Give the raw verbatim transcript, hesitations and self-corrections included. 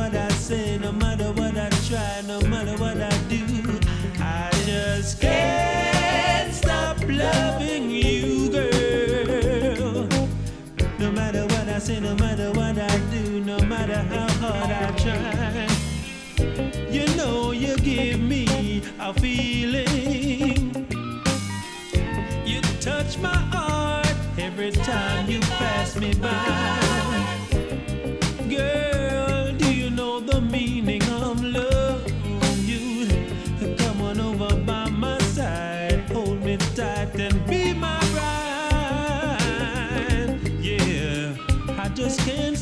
what I say, no matter what I try, no matter what I do, I just can't stop loving you, girl. No matter what I say, no matter what I do, no matter how hard I try, you know you give me a feeling. You touch my heart every time you pass me by. Girl, do you know the meaning of love? You come on over by my side, hold me tight and be my bride. Yeah, I just can't